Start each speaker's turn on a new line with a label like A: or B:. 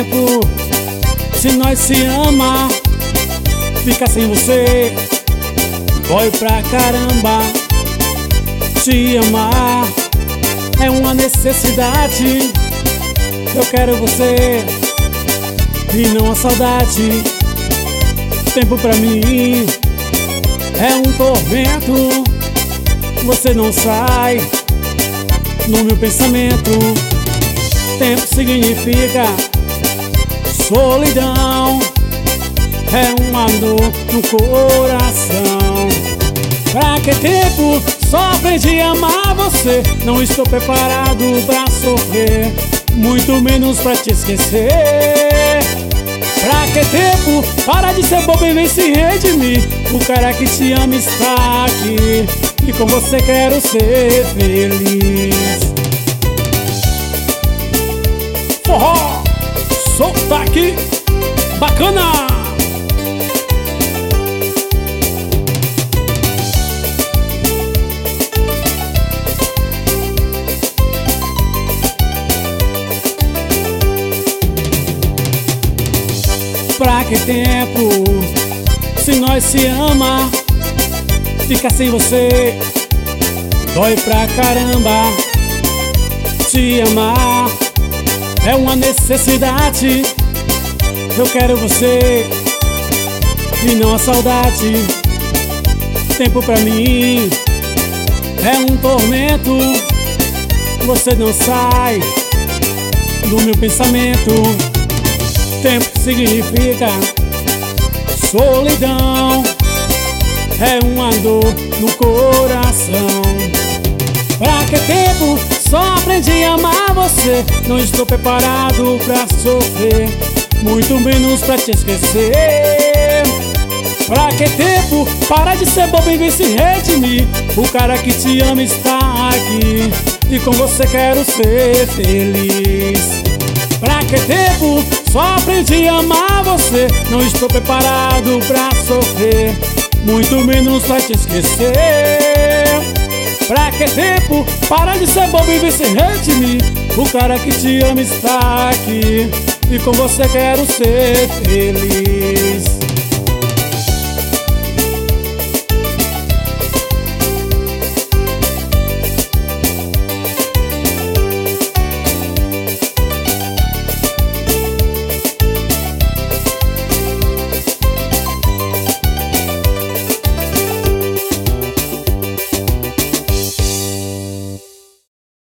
A: tempo? Se nós se ama, ficar sem você dói pra caramba. Te amar é uma necessidade. Eu quero você e não a saudade. Tempo pra mim é um tormento. Você não sai no meu pensamento. Tempo significa solidão, é uma dor no coração. Pra que tempo? Só aprendi a amar você. Não estou preparado pra sofrer, muito menos pra te esquecer. Pra que tempo? Para de ser bobo e vem se redimir. O cara que te ama está aqui e com você quero ser feliz. Forró, solta aqui, bacana! Pra que tempo? Se nós se ama, ficar sem você dói pra caramba. Te amar é uma necessidade. Eu quero você e não a saudade. Tempo pra mim é um tormento. Você não sai do meu pensamento. Tempo significa solidão, é uma dor no coração. Pra que tempo? Só aprendi a amar você. Não estou preparado pra sofrer, muito menos pra te esquecer. Pra que tempo? Para de ser bobo e vem se redimir. O cara que te ama está aqui e com você quero ser feliz. Pra que tempo? Só aprendi a amar você. Não estou preparado pra sofrer, muito menos pra te esquecer. Pra que tempo? Para de ser bobo e vem se redimir. O cara que te ama está aqui e com você quero ser feliz.